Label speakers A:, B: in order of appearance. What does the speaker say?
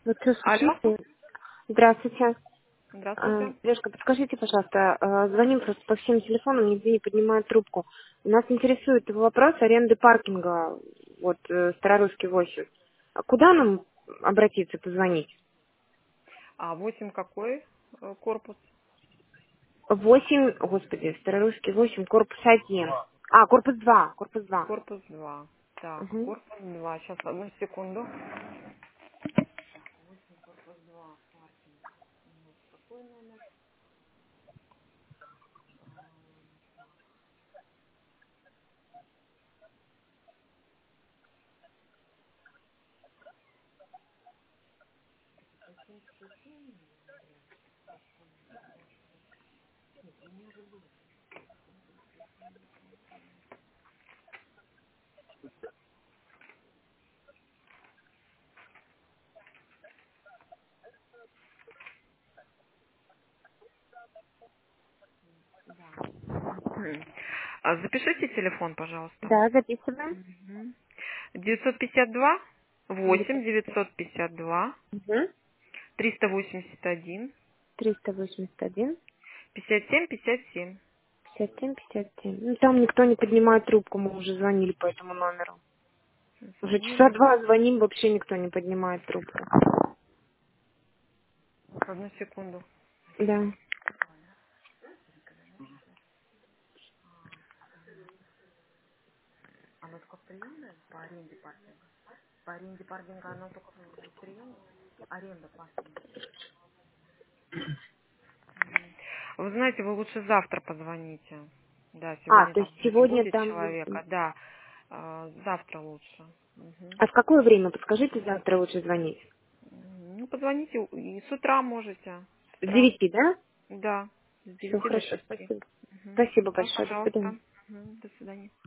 A: Вот что,
B: Алло,
A: слушайте. Здравствуйте.
B: здравствуйте.
A: Девушка, подскажите, пожалуйста, звоним просто по всем телефонам, нигде не поднимают трубку. Нас интересует вопрос аренды паркинга, вот, Старорусский 8. А куда нам обратиться, позвонить?
B: А 8 какой корпус?
A: 8, господи, Старорусский 8, корпус 1. Корпус 2, корпус 2.
B: Корпус 2. Так,
A: Угу.
B: корпус 2. Сейчас, одну секунду. Запишите телефон, пожалуйста.
A: Да, записываем.
B: Мгм. 952 8
A: 900.
B: 952
A: Угу.
B: 381
A: 381.
B: 57 57.
A: 57. Ну, там никто не поднимает трубку, мы уже звонили по этому номеру. Уже часа
B: Звонили.
A: два звоним, вообще никто не поднимает трубку.
B: Одну секунду.
A: Да.
B: Она только в приемной по аренде паркинга? По аренде паркинга она только в приемной? Аренда паркинга. Вы знаете, вы лучше завтра позвоните. Да, сегодня
A: То
B: там
A: есть
B: уже не
A: сегодня
B: будет
A: там...
B: человека. Да, завтра лучше. Мгм.
A: А в какое время? Подскажите, завтра лучше звонить.
B: Ну, позвоните и с утра можете. С
A: С
B: утра.
A: 9, да?
B: Да, с
A: Все
B: 9 до
A: хорошо,
B: 6.
A: спасибо.
B: Мгм.
A: Спасибо
B: Да,
A: большое, до свидания.
B: пожалуйста. Мгм. До свидания.